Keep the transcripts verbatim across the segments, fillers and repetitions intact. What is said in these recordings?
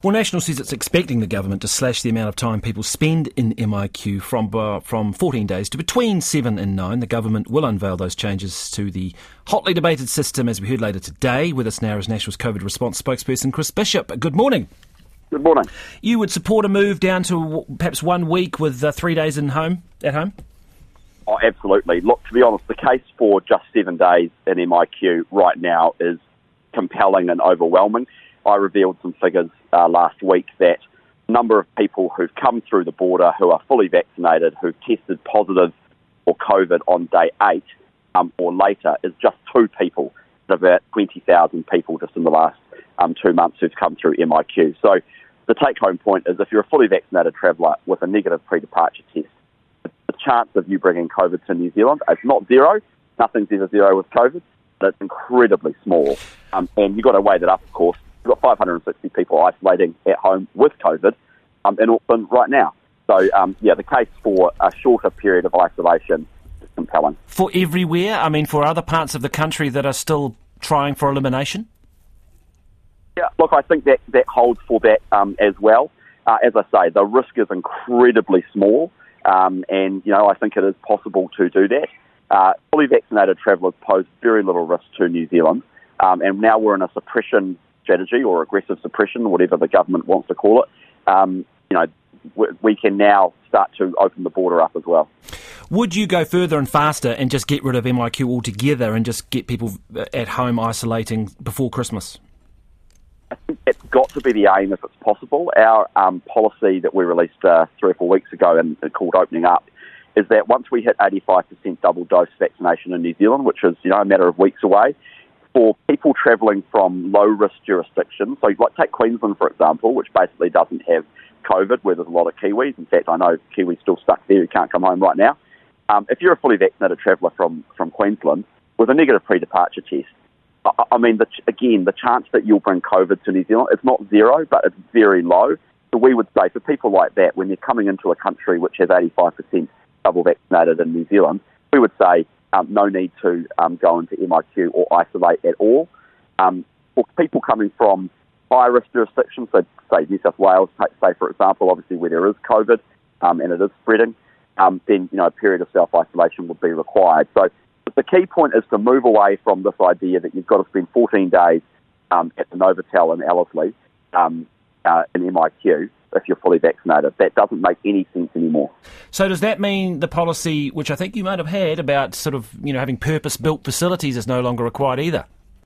Well, National says it's expecting the government to slash the amount of time people spend in M I Q from uh, from fourteen days to between seven and nine. The government will unveil those changes to the hotly debated system, as we heard later today. With us now is National's COVID response spokesperson Chris Bishop. Good morning. Good morning. You would support a move down to perhaps one week with uh, three days in home at home? Oh, absolutely. Look, to be honest, the case for just seven days in M I Q right now is compelling and overwhelming. I revealed some figures uh, last week that the number of people who've come through the border who are fully vaccinated, who've tested positive for COVID on day eight um, or later is just two people. There's about twenty thousand people just in the last um, two months who've come through M I Q. So the take-home point is if you're a fully vaccinated traveller with a negative pre-departure test, the chance of you bringing COVID to New Zealand, it's not zero. Nothing's ever zero with COVID, but it's incredibly small. Um, and you've got to weigh that up, of course. We've got five hundred sixty people isolating at home with COVID um, in Auckland right now. So, um, yeah, the case for a shorter period of isolation is compelling. For everywhere? I mean, for other parts of the country that are still trying for elimination? Yeah, look, I think that, that holds for that um, as well. Uh, as I say, the risk is incredibly small, um, and, you know, I think it is possible to do that. Uh, fully vaccinated travellers pose very little risk to New Zealand, um, and now we're in a suppression strategy or aggressive suppression, whatever the government wants to call it. Um, you know, we, we can now start to open the border up as well. Would you go further and faster and just get rid of M I Q altogether and just get people at home isolating before Christmas? I think it's got to be the aim if it's possible. Our um, policy that we released uh, three or four weeks ago and called Opening Up is that once we hit eighty-five percent double dose vaccination in New Zealand, which is, you know, a matter of weeks away, for people travelling from low-risk jurisdictions, so like take Queensland, for example, which basically doesn't have COVID, where there's a lot of Kiwis. In fact, I know Kiwis still stuck there who can't come home right now. Um, if you're a fully vaccinated traveller from, from Queensland with a negative pre-departure test, I, I mean, the, again, the chance that you'll bring COVID to New Zealand, it's not zero, but it's very low. So we would say for people like that, when they're coming into a country which has eighty-five percent double vaccinated in New Zealand, we would say Um, no need to um, go into M I Q or isolate at all. Um, for people coming from high-risk jurisdictions, so say New South Wales, say for example, obviously where there is COVID um, and it is spreading, um, then you know a period of self-isolation would be required. So the key point is to move away from this idea that you've got to spend fourteen days um, at the Novotel in Ellerslie um, uh, in M I Q if you're fully vaccinated. That doesn't make any sense anymore. So does that mean the policy, which I think you might have had, about sort of, you know, having purpose-built facilities is no longer required either?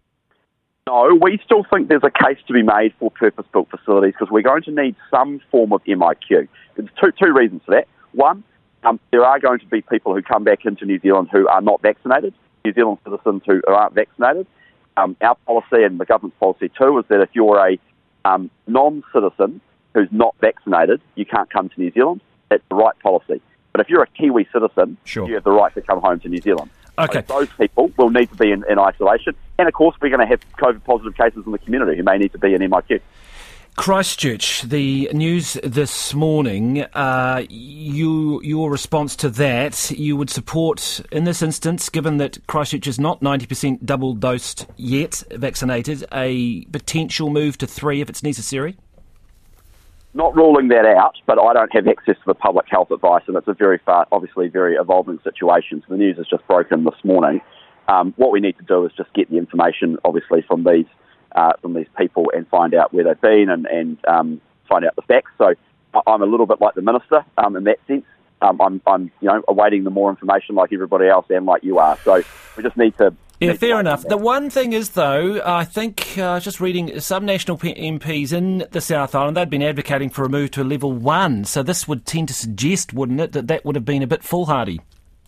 No, we still think there's a case to be made for purpose-built facilities because we're going to need some form of M I Q. There's two, two reasons for that. One, um, there are going to be people who come back into New Zealand who are not vaccinated, New Zealand citizens who aren't vaccinated. Um, our policy and the government's policy too is that if you're a um, non-citizen who's not vaccinated, you can't come to New Zealand. That's the right policy. But if you're a Kiwi citizen, sure, you have the right to come home to New Zealand. Okay. So those people will need to be in, in isolation. And, of course, we're going to have COVID-positive cases in the community who may need to be in M I Q. Christchurch, the news this morning, uh, you, your response to that, you would support, in this instance, given that Christchurch is not ninety percent double-dosed yet, vaccinated, a potential move to three if it's necessary? Not ruling that out, but I don't have access to the public health advice, and it's a very far, obviously very evolving situation. So the news has just broken this morning. Um, what we need to do is just get the information, obviously, from these uh, from these people and find out where they've been and, and um, find out the facts. So I'm a little bit like the minister um, in that sense. Um, I'm, I'm, you know, awaiting the more information like everybody else and like you are. So we just need to. Yeah, fair enough. The one thing is, though, I think, uh, just reading some National M Ps in the South Island, they'd been advocating for a move to a level one. So this would tend to suggest, wouldn't it, that that would have been a bit foolhardy?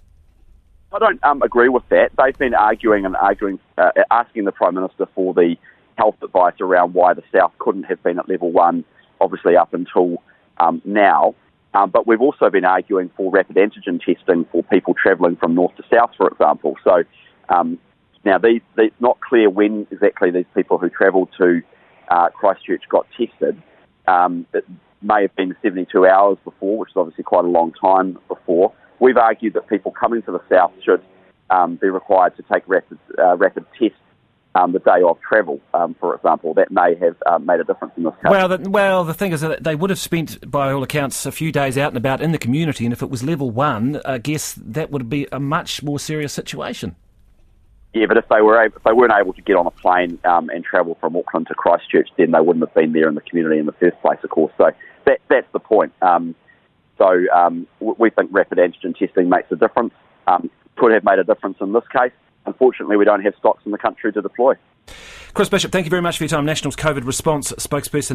I don't um, agree with that. They've been arguing and arguing, uh, asking the Prime Minister for the health advice around why the South couldn't have been at level one, obviously up until um, now. Um, but we've also been arguing for rapid antigen testing for people travelling from north to south, for example. So um, now these, these not clear when exactly these people who travelled to uh, Christchurch got tested. Um, it may have been seventy-two hours before, which is obviously quite a long time before. We've argued that people coming to the south should um, be required to take rapid uh, rapid tests um, the day of travel, um, for example. That may have um, made a difference in this case. Well the, well, the thing is that they would have spent, by all accounts, a few days out and about in the community, and if it was level one, I guess that would be a much more serious situation. Yeah, but if they were able, if they weren't able to get on a plane um, and travel from Auckland to Christchurch, then they wouldn't have been there in the community in the first place, of course. So that, that's the point. Um, so um, we think rapid antigen testing makes a difference, um, could have made a difference in this case. Unfortunately, we don't have stocks in the country to deploy. Chris Bishop, thank you very much for your time. National's COVID response spokesperson.